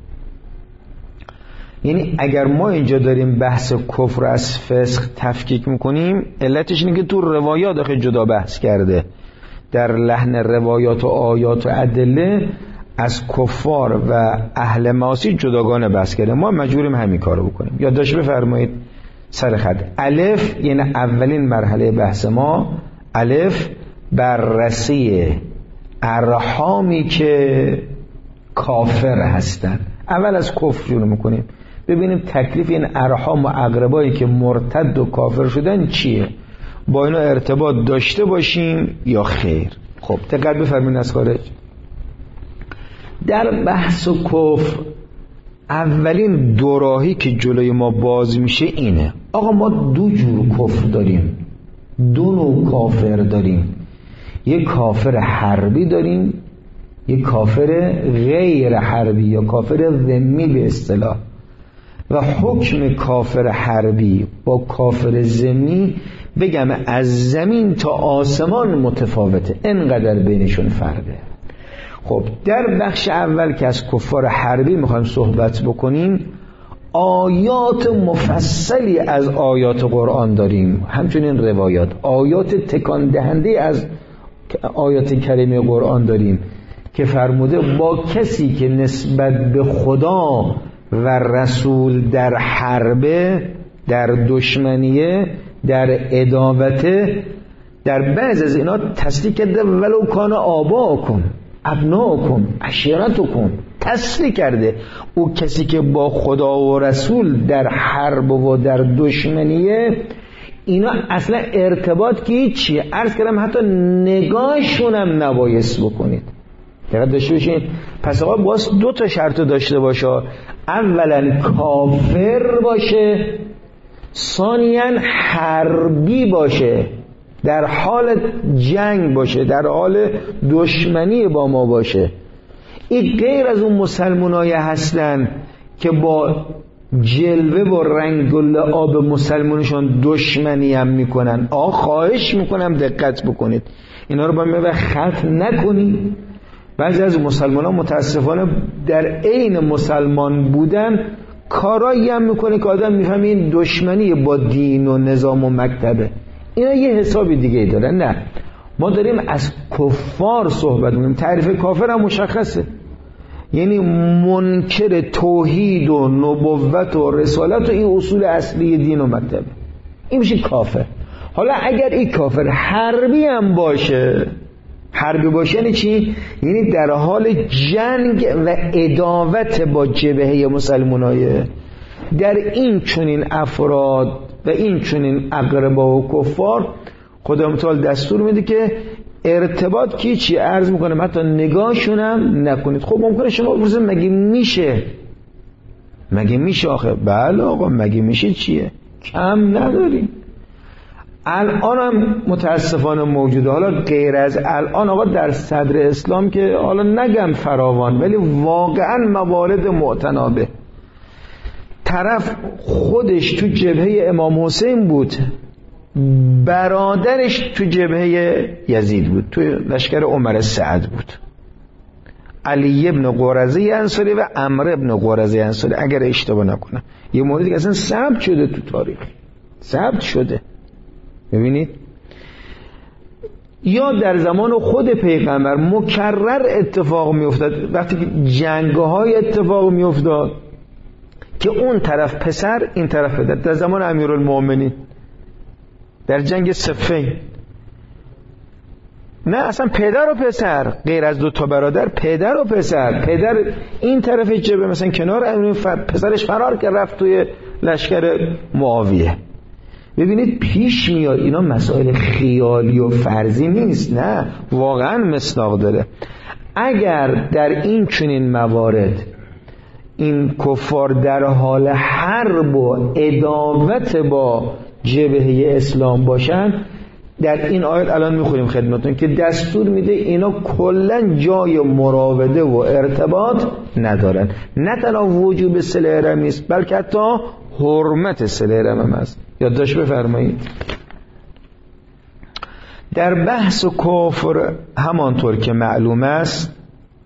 یعنی اگر ما اینجا داریم بحث کفر از فسق تفکیک میکنیم، علتش اینه که تو روایات آخه جدا بحث کرده، در لحن روایات و آیات و ادله از کفار و اهل معاصی جداگانه بحث کرده. ما مجبوریم همین کارو بکنیم. یادداشت بفرمایید سر خط. الف یعنی اولین مرحله بحث ما، الف بررسی ارحامی که کافر هستن. اول از کفر شروع میکنیم، ببینیم تکلیف این ارحام و اقربایی که مرتد و کافر شدن چیه، با اینا ارتباط داشته باشیم یا خیر. خب دقت بفرمایید از خارج در بحث و کفر اولین دوراهی که جلوی ما باز میشه اینه، آقا ما دو جور کفر داریم، دو نوع کافر داریم، یک کافر حربی داریم، یک کافر غیر حربی یا کافر ذمی به اصطلاح. و حکم کافر حربی با کافر ذمی بگم از زمین تا آسمان متفاوته، انقدر بینشون فرقه. خب در بخش اول که از کفار حربی میخوایم صحبت بکنیم، آیات مفصلی از آیات قرآن داریم، همچنین روایات، آیات تکان دهنده از آیات کریمه قرآن داریم که فرموده با کسی که نسبت به خدا و رسول در حربه، در دشمنیه، در عداوته، در بعض از اینا تصدیق کرده ولو کان آباءکم ابناءکم عشیرتکم، تصدیق کرده او کسی که با خدا و رسول در حرب و در دشمنیه، اینا اصلا ارتباط که چیه؟ عرض کردم حتی نگاهشون هم نبایست بکنید. دقیق داشته باشین. پس آقا باز دو تا شرط داشته باشه، اولا کافر باشه، ثانیاً حربی باشه، در حال جنگ باشه، در حال دشمنی با ما باشه. این غیر از اون مسلمانایی هستن که با جلوه و رنگ و لعاب مسلمانشون دشمنی هم میکنن. آقا خواهش میکنم دقت بکنید، اینا رو با من خلط نکنید. بعضی از مسلمان ها متاسفانه در عین مسلمان بودن کارایی هم میکنه که آدم میفهمه این دشمنی با دین و نظام و مکتبه. اینا یه حسابی دیگه دارن. نه، ما داریم از کفار صحبت میکنیم. تعریف کافر هم مشخصه، یعنی منکر توحید و نبوت و رسالت و این اصول اصلی دین و مکتبه، این میشه کافر. حالا اگر این کافر حربی هم باشه، حربی باشه یعنی چی؟ یعنی در حال جنگ و عداوت با جبهه مسلمانای، در این چنین افراد و این چنین اقربا و کفار خدا متعال دستور میده که ارتباط کی چی عرض میکنه، حتی نگاهشون هم نکنید. خب ممکنه شما بپرسید مگه میشه؟ مگه میشه آخه؟ بله آقا مگه میشه چیه؟ کم نداریم. الان هم متاسفانه موجوده. حالا غیر از الان آقا در صدر اسلام که حالا نگم فراوان، ولی واقعا موارد معتنابه. طرف خودش تو جبهه امام حسین بود، برادرش تو جبهه یزید بود، تو لشکر عمر سعد بود، علی ابن قرظه انصاری و عمرو ابن قرظه انصاری اگر اشتباه نکنم. یه موردی که اصلا ثبت شده تو تاریخ، ثبت شده. ببینید، یا در زمان خود پیغمبر مکرر اتفاق می افتاد، وقتی که جنگ‌های اتفاق می افتاد که اون طرف پسر این طرف پدر. در زمان امیرالمومنین در جنگ صفین، نه اصلا پدر و پسر، غیر از دو تا برادر، پدر و پسر، پدر این طرف جبهه مثلا کنار امیر، پسرش فرار کرد رفت توی لشکر معاویه. ببینید پیش میاد، اینا مسائل خیالی و فرضی نیست، نه واقعا مصداق داره. اگر در این چنین موارد این کفار در حال حرب و عداوت با جبهه اسلام باشن، در این آیت الان میخونیم خدمتون که دستور میده اینا کلن جای مراوده و ارتباط ندارن. نه تنها وجوب صله رحمی است، بلکه حتی حرمت صله رحم است. یادداشت بفرمایید. در بحث کفر همانطور که معلوم است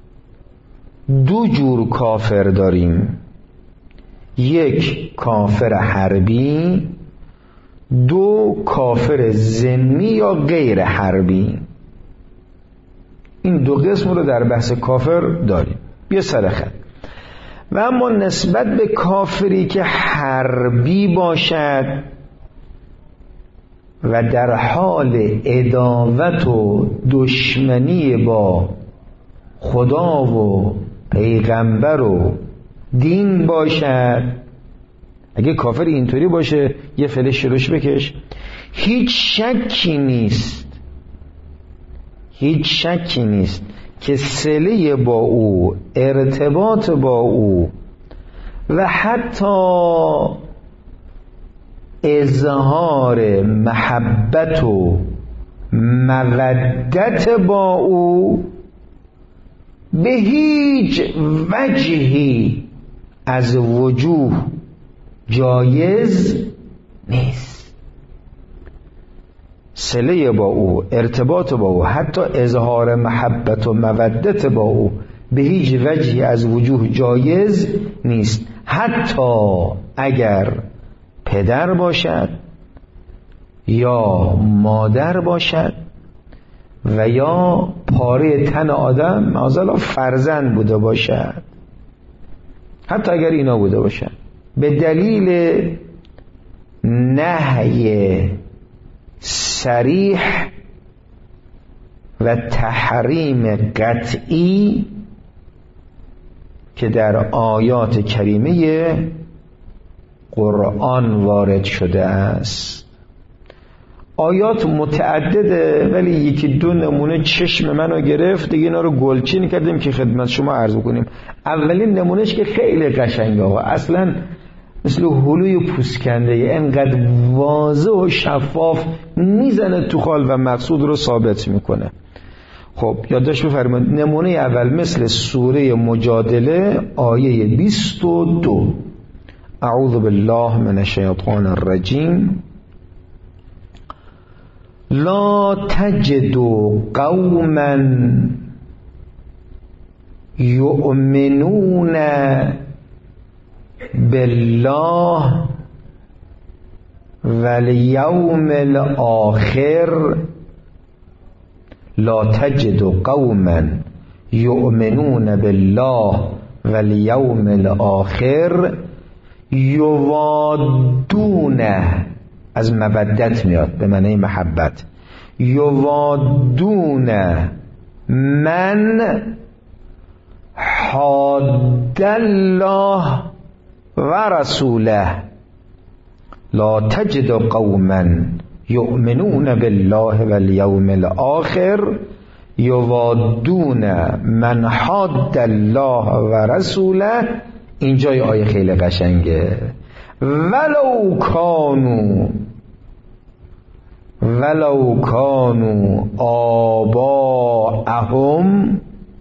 دو جور کافر داریم، یک کافر حربی، دو کافر ذمی یا غیر حربی. این دو قسم رو در بحث کافر داریم. بیا سر خط. و اما نسبت به کافری که حربی باشد و در حال عداوت و دشمنی با خدا و پیغمبر و دین باشد، اگه کافر اینطوری باشه یه فلش روش بکش، هیچ شکی نیست هیچ شکی نیست که صله با او، ارتباط با او و حتی اظهار محبت و مودت با او به هیچ وجهی از وجوه جایز نیست. صله با او، ارتباط با او، حتی اظهار محبت و مودت با او به هیچ وجهی از وجوه جایز نیست، حتی اگر پدر باشد یا مادر باشد و یا پاره تن آدم معاذالله فرزند بوده باشد. حتی اگر اینا بوده باشد، به دلیل نهی صریح و تحریم قطعی که در آیات کریمه قرآن وارد شده است. آیات متعدده، ولی یکی دو نمونه چشم منو گرفت، دیگه اینا رو گلچین کردیم که خدمت شما عرض کنیم. اولین نمونهش که خیلی قشنگه آقا، اصلا مثل هلوی پوسکنده، انقدر واضح و شفاف میزنه تو خال و مقصود رو ثابت میکنه. خب یادداشت بفرمایید. نمونه اول مثل سوره مجادله آیه بیست و دو. اعوذ بالله من الشیطان الرجیم. لا تجد قوما یؤمنون بالله والیوم الاخر لا تجد قوما یؤمنون بالله والیوم الاخر یوادون، از مودت میاد به معنی محبت، یوادون من حاد الله و رسوله. لا تجد قوما یؤمنون بالله والیوم الاخر یوادون من حاد الله و رسوله. اینجای آیه خیلی قشنگه. ولو کانوا ولو کانوا آباءهم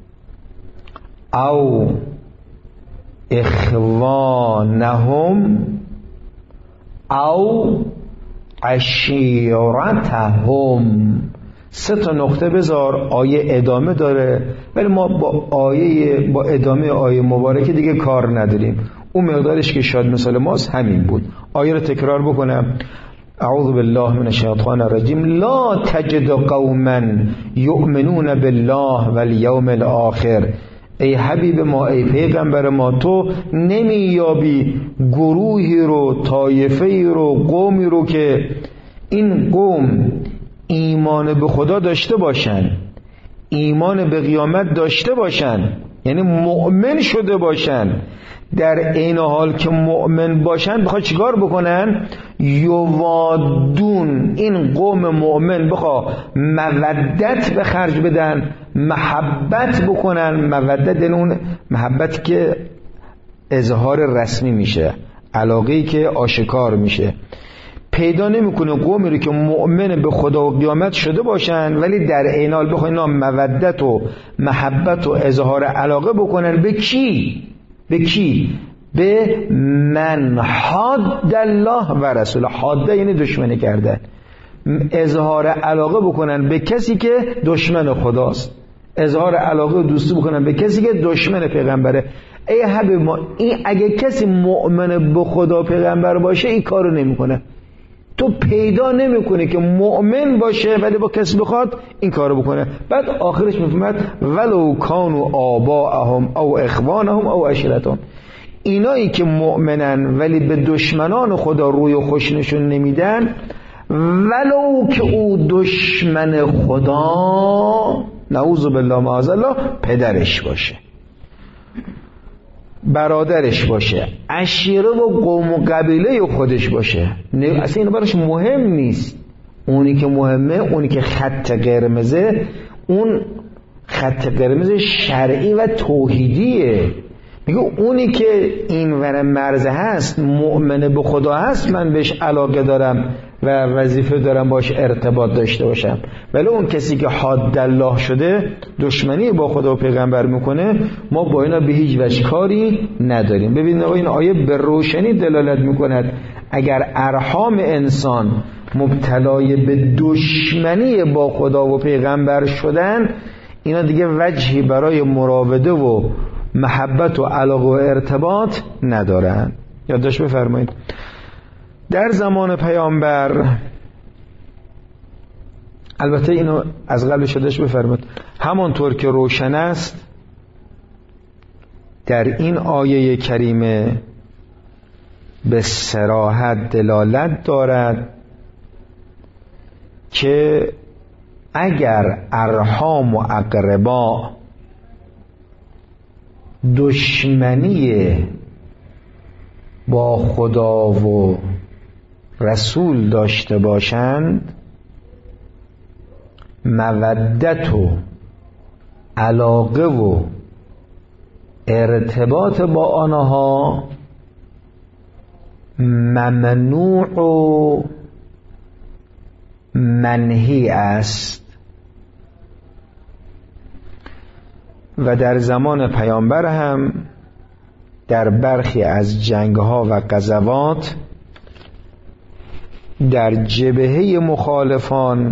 او اخوانهم او عشیرتهم. سه تا نقطه بذار، آیه ادامه داره، ولی ما با آیه با ادامه آیه مبارکه دیگه کار نداریم. اون مقدارش که شاید مثال ماست همین بود. آیه رو تکرار بکنم. اعوذ بالله من الشیطان الرجیم. لا تجد قوما یؤمنون بالله والیوم الاخر. ای حبیب ما، ای پیغمبر ما، تو نمیابی گروهی رو، طایفه‌ای رو، قومی رو که این قوم ایمان به خدا داشته باشن، ایمان به قیامت داشته باشن، یعنی مؤمن شده باشن، در این حال که مؤمن باشن بخواد چیکار بکنن؟ یوادون، این قوم مؤمن بخواد مودت به خرج بدن، محبت بکنن. مودت یعنی اون محبت که اظهار رسمی میشه، علاقه‌ای که آشکار میشه. پیدا نمیکنه قومی رو که مؤمن به خدا و قیامت شده باشن ولی در عین حال بخواد اینا مودت و محبت و اظهار علاقه بکنن. به کی؟ به کی؟ به من حاد الله و رسوله. حاده یعنی دشمنی کردن. اظهار علاقه بکنن به کسی که دشمن خداست، اظهار علاقه و دوستی بکنن به کسی که دشمن پیغمبره. ای حبیب ما، این اگه کسی مؤمن به خدا پیغمبر باشه این کارو نمیکنه. تو پیدا نمیکنه که مؤمن باشه ولی با کسی بخواد این کارو بکنه. بعد آخرش میفهمد ولو کانوا آباءهم او اخوانهم او عشیرتهم. اینایی که مؤمنن ولی به دشمنان خدا روی و خوش نشون نمیدن، ولو که او دشمن خدا، نعوذ بالله معاذ الله، پدرش باشه، برادرش باشه، عشیره و قوم و قبیله خودش باشه، اصلا این براش مهم نیست. اونی که مهمه، اونی که خط قرمزه، اون خط قرمز شرعی و توحیدیه. میگه اونی که این ور مرز هست، مؤمن به خدا هست، من بهش علاقه دارم و وظیفه دارم باش ارتباط داشته باشم. ولی اون کسی که حاد الله شده، دشمنی با خدا و پیغمبر میکنه، ما با اینا به هیچ وجه کاری نداریم. ببینید آقا این آیه به روشنی دلالت میکند اگر ارحام انسان مبتلای به دشمنی با خدا و پیغمبر شدن، اینا دیگه وجهی برای مراوده و محبت و علاقه و ارتباط ندارن. یادداشت بفرمایید. در زمان پیامبر، البته اینو از قبل یادداشت بفرمایید، همانطور که روشن است در این آیه کریمه به صراحت دلالت دارد که اگر ارحام و اقربا دشمنی با خدا و رسول داشته باشند، مودت و علاقه و ارتباط با آنها ممنوع و منهی است. و در زمان پیامبر هم در برخی از جنگ‌ها و غزوات در جبهه مخالفان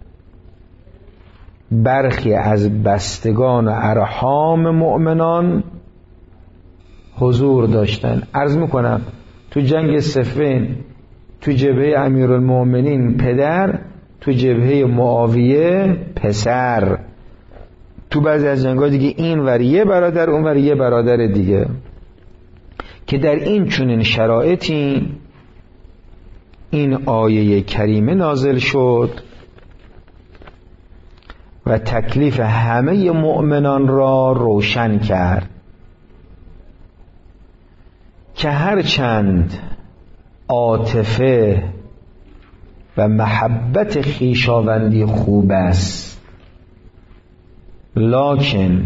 برخی از بستگان و ارحام مؤمنان حضور داشتن. عرض میکنم تو جنگ صفین تو جبهه امیرالمؤمنین پدر، تو جبهه معاویه پسر، تو بعضی از جنگ‌ها دیگه این ور یه برادر اون ور یه برادر دیگه، که در این چنین شرایطی این آیه کریمه نازل شد و تکلیف همه مؤمنان را روشن کرد که هرچند عاطفه و محبت خویشاوندی خوب است، لکن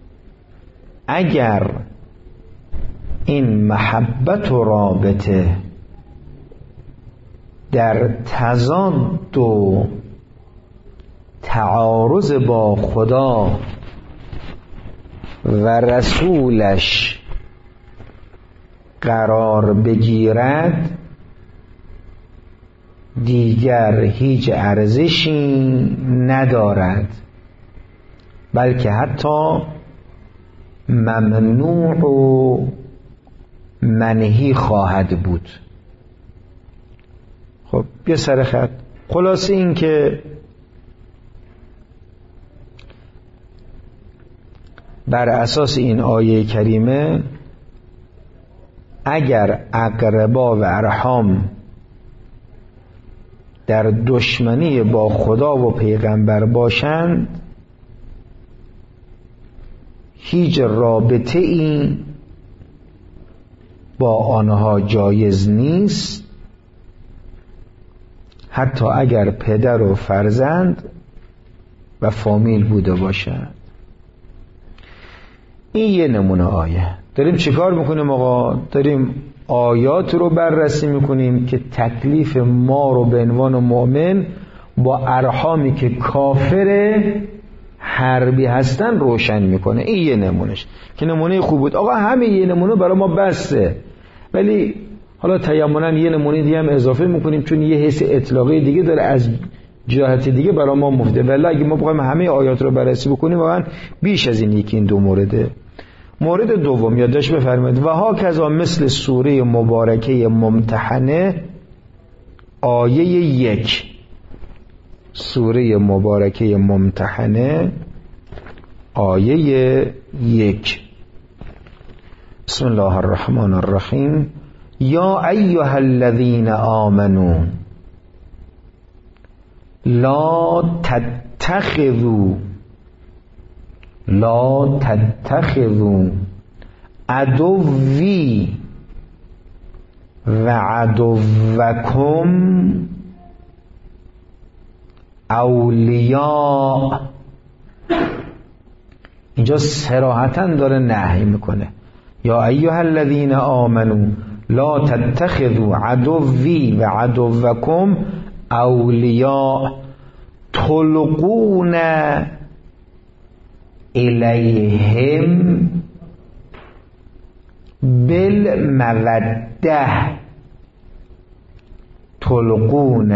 اگر این محبت و رابطه در تضاد و تعارض با خدا و رسولش قرار بگیرد، دیگر هیچ ارزشی ندارد، بلکه حتی ممنوع و منهی خواهد بود. خب یه سر خط خلاصه این که بر اساس این آیه کریمه اگر اقربا و ارحام در دشمنی با خدا و پیغمبر باشند، هیچ رابطه ای با آنها جایز نیست، حتی اگر پدر و فرزند و فامیل بوده باشند. این یه نمونه آیه. داریم چیکار میکنیم آقا؟ داریم آیات رو بررسی میکنیم که تکلیف ما رو به عنوان مؤمن با ارحامی که کافر حربی هستن روشن میکنه. این یه نمونهش که نمونه خوب بود. آقا همه یه نمونه برای ما بسته، ولی حالا تیمنا یه نمونه دیگه هم اضافه میکنیم چون یه حس اطلاقی دیگه داره از جهت دیگه برای ما مفیده. ولی اگه ما بخوایم همه آیات رو بررسی بکنیم واقعا بیش از این یکی این دو مورده. مورد دوم یادداشت بفرمایید. و ها کذا مثل سوره مبارکه ممتحنه آیه یک. سوره مبارکه ممتحنه آیه یک. بسم الله الرحمن الرحیم. یا ایها الذین آمنوا لا تتخذوا لا تتخذوا عدوی و عدوکم اولیاء. اینجا صراحتاً داره نهی میکنه. یا ایها الذین آمنوا لا تتخذوا عدوی و عدوکم اولیاء تلقون الیهم بالموده تلقون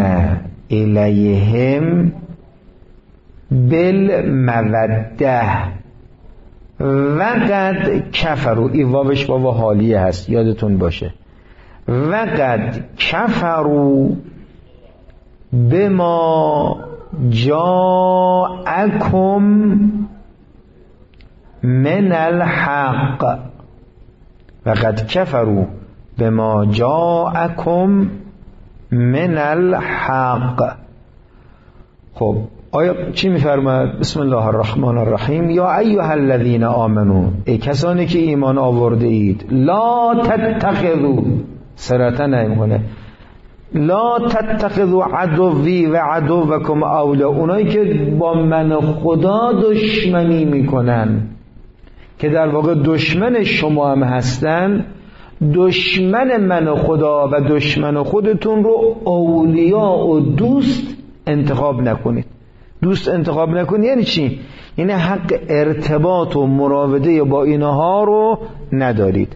الیهم بالموده وقد کفروا، این واوش واو حالیه هست یادتون باشه، وقد کفروا بما جاءکم من الحق وقد کفروا بما جاءکم من الحق. خب آیا چی میفرماد؟ بسم الله الرحمن الرحیم. یا ایها الذین آمنو، ای کسانی که ایمان آورده اید، لا تتخذوا، صراحتا نمیکنه، لا تتخذوا عدوی و عدوکم اولیاء، اونایی که با من خدا دشمنی میکنن، که در واقع دشمن شما هم هستن، دشمن من خدا و دشمن خودتون رو اولیاء و دوست انتخاب نکنید. دوست انتخاب نکنید یعنی چی؟ یعنی حق ارتباط و مراوده با اینها رو ندارید.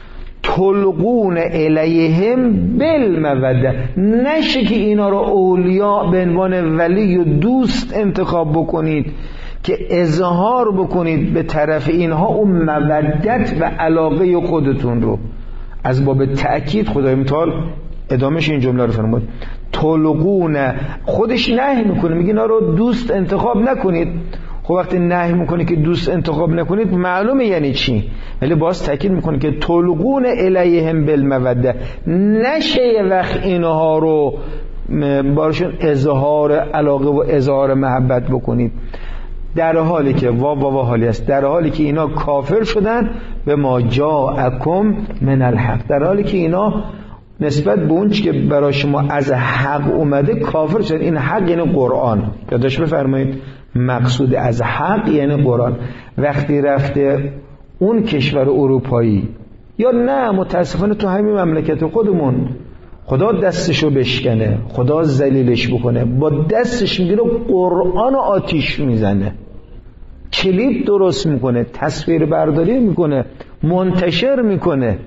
تلقون الیهم بالموده، نشه که اینا رو اولیاء به عنوان ولی و دوست انتخاب بکنید که اظهار بکنید به طرف اینها اون مودت و علاقه خودتون رو. از باب تأکید خدای متعال ادامهش این جمله رو فرمود، تلقون، خودش نهی میکنه، میگه اینا رو دوست انتخاب نکنید. خب وقتی نهی میکنه که دوست انتخاب نکنید معلومه یعنی چی، ولی باز تأکید میکنه که تلقون الیهم بالموده، نشه یه وقت اینها رو بارشون اظهار علاقه و اظهار محبت بکنید، در حالی که واو واو حالی است، در حالی که اینا کافر شدن به ما جاءکم من الحق، در حالی که اینا نسبت به اون چی که برای شما از حق اومده کافر شدن. این حق یعنی قرآن، یادش بفرمایید مقصود از حق یعنی قرآن. وقتی رفته اون کشور اروپایی یا نه متاسفانه تو همین مملکت خودمون خدا دستشو بشکنه، خدا ذلیلش بکنه، با دستش میگیره قرآن آتیش میزنه، کلیپ درست میکنه، تصویر برداری میکنه، منتشر میکنه،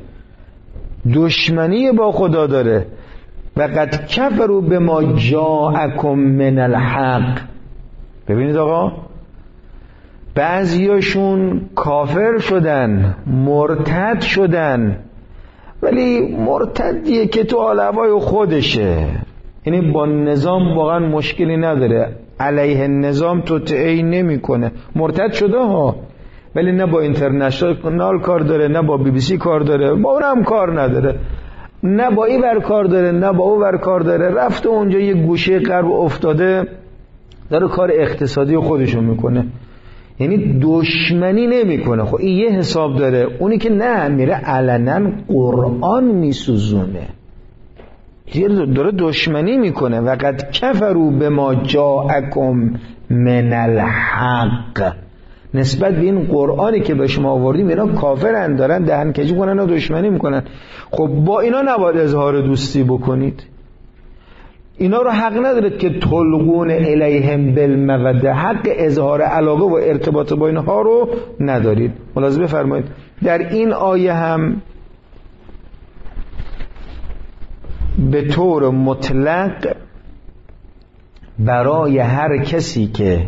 دشمنی با خدا داره. و قد کفروا بما جاءکم من الحق. ببینید آقا، بعضیاشون کافر شدن، مرتد شدن، ولی مرتدیه که تو حال خودشه، یعنی با نظام واقعا مشکلی نداره، علیه نظام توطئه‌ای نمیکنه، مرتد شده ها، ولی نه با اینترنشنال کار داره، نه با بی بی سی کار داره، با اون هم کار نداره، نه با این ور کار داره، نه با اون ور کار داره، رفته اونجا یه گوشه غرب افتاده داره کار اقتصادی خودشون میکنه، یعنی دشمنی نمیکنه. خب این یه حساب داره، اونی که نه میره علنا قرآن میسوزونه، داره دشمنی میکنه. و قد کفروا بما جاءکم من الحق، نسبت به این قرآنی که به شما آوردیم اینا کافرن، دارن دهن کجی کنن و دشمنی میکنن. خب با اینا نباید اظهار دوستی بکنید، اینا رو حق ندارید که تلقون الیهم بالموده، حق اظهار علاقه و ارتباط با اینها رو ندارید. ملاحظه بفرمایید در این آیه هم به طور مطلق برای هر کسی که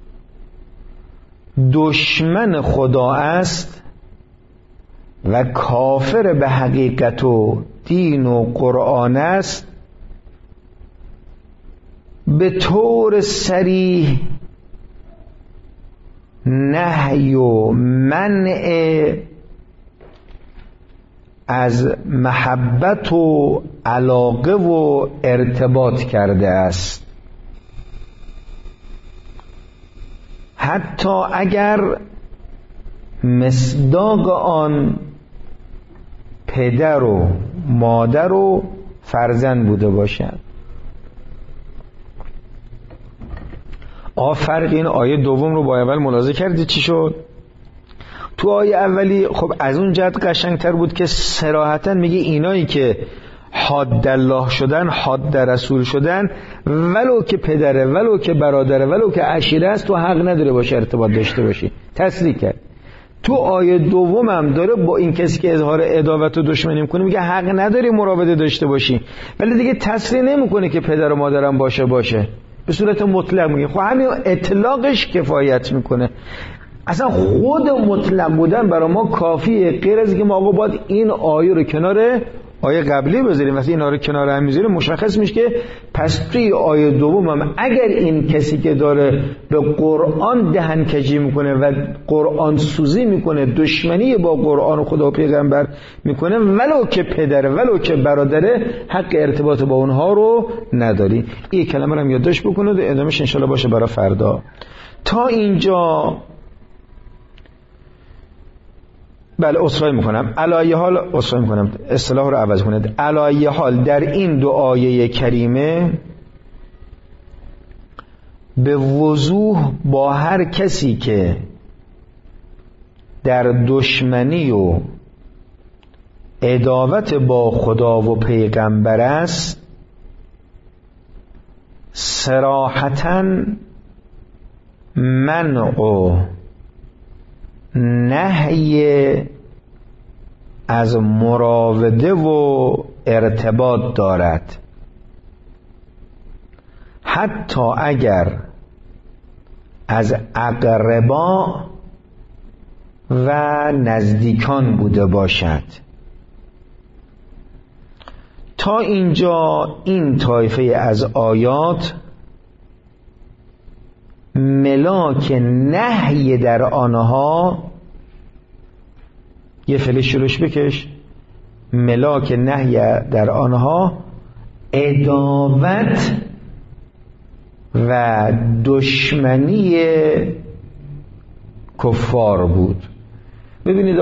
دشمن خدا است و کافر به حقیقت و دین و قرآن است به طور صریح نهی و منع از محبت و علاقه و ارتباط کرده است، حتی اگر مصداق آن پدر و مادر و فرزند بوده باشد. آ فرق این آیه دوم رو با اول ملاحظه کردید چی شد؟ تو تو آیه اولی خب از اون جهت قشنگتر بود که صراحتاً میگه اینایی که حاد الله شدن، حاد رسول شدن، ولو که پدره، ولو که برادره، ولو که عشیره است، تو حق نداره باشه ارتباط داشته باشی. تصریح کرد. تو آیه دوم هم داره با این کسی که اظهار عداوت و دشمنی میکنه میگه حق نداری مراوده داشته باشی، ولی دیگه تصریح نمیکنه که پدر و مادرم باشه باشه، به صورت مطلق میگه. خب همین اطلاقش کفایت میکنه. اصلا خود مطلق بودن برای ما کافیه، غیر از که ما آقا باید این آیه رو کنار آیه قبلی بذاریم. وقتی اینا رو کنار هم میذاریم مشخص میشه که پس توی آیه دوم هم اگر این کسی که داره به قرآن دهن کجی میکنه و قرآن سوزی میکنه، دشمنی با قرآن و خدا و پیغمبر میکنه، ولو که پدره ولو که برادره، حق ارتباط با اونها رو نداری. این کلمه رو هم یادداشت بکنید و ادامهش انشالله باشه برای فردا. تا اینجا بله اصلاح میکنم علایه حال اصلاح میکنم اصطلاح رو عوض کنید. علایه حال در این دو آیه کریمه به وضوح با هر کسی که در دشمنی و عداوت با خدا و پیغمبر است صراحتاً منع و نهی از مراوده و ارتباط دارد، حتی اگر از اقربا و نزدیکان بوده باشد. تا اینجا این طایفه از آیات ملاک نهی در آنها، یه فلش شروش بکش، ملاک نهی در آنها عداوت و دشمنی کفار بود. ببینید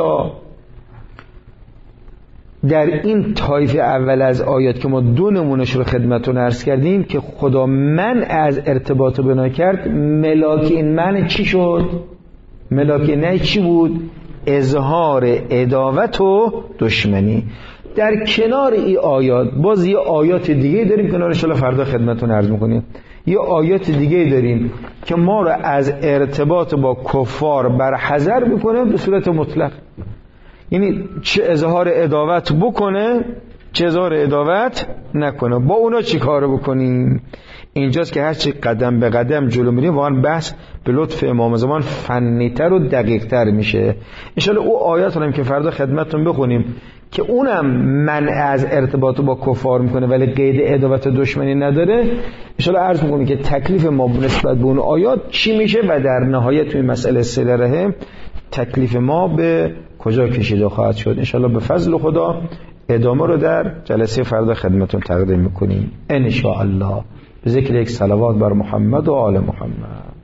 در این طایفه اول از آیات که ما دو نمونش رو خدمتتون عرض کردیم که خدا منع از ارتباط بنا کرد، ملاک این منع چی شد؟ ملاک نه چی بود؟ اظهار عداوت و دشمنی. در کنار این آیات باز یه آیات دیگه داریم کنارش، الله فردا خدمتتون عرض میکنیم. یه آیات دیگه داریم که ما رو از ارتباط با کفار برحذر میکنه به صورت مطلق، یعنی چه اظهار عداوت بکنه چه اظهار عداوت نکنه. با اونا چی کار بکنیم؟ اینجاست که هر چی قدم به قدم جلو میریم واقعا بحث به لطف امام زمان فنی‌تر و دقیق‌تر میشه. انشالله او آیات رو هم که فردا خدمتتون بخونیم که اونم منع از ارتباط با کفار میکنه ولی قید عداوت دشمنی نداره، انشالله عرض میکنیم که تکلیف ما نسبت به اون آیات چی میشه و در نهایت توی مسئله صله رحم تکلیف ما به کجا کشیده خواهد شد. انشالله به فضل خدا ادامه رو در جلسه فردا خدمتتون تقدیم میکنیم ان شاء الله. به ذکر یک صلوات بر محمد و آل محمد.